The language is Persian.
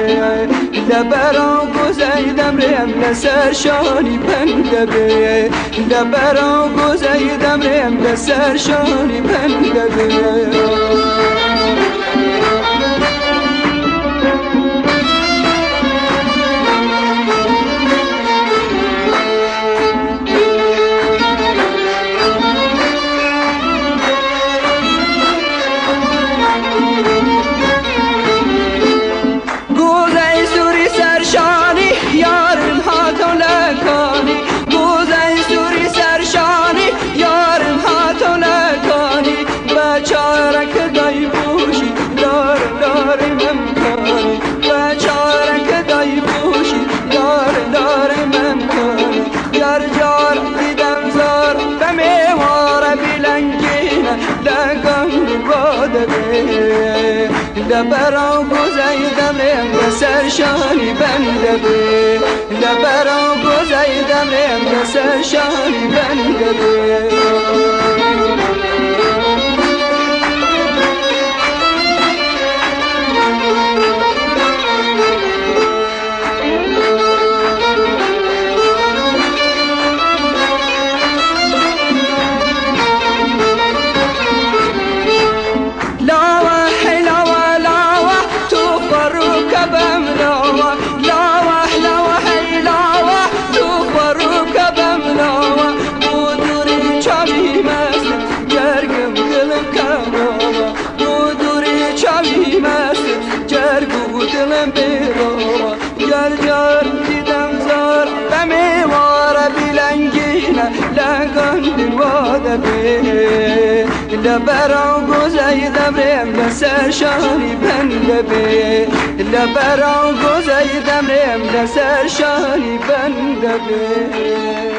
لبرا گوزیدم ریم لسر شانی بنده بی لبرا گوزیدم ریم لسر شانی بنده بی لبرا گوزیدم ریم لسر شانی بنده بی لبرا گوزیدم ریم لسر شانی بنده بی لبرا گوزیدم ریم لسر شانی بنده بی لبرا گوزیدم ریم لسر شانی بنده بی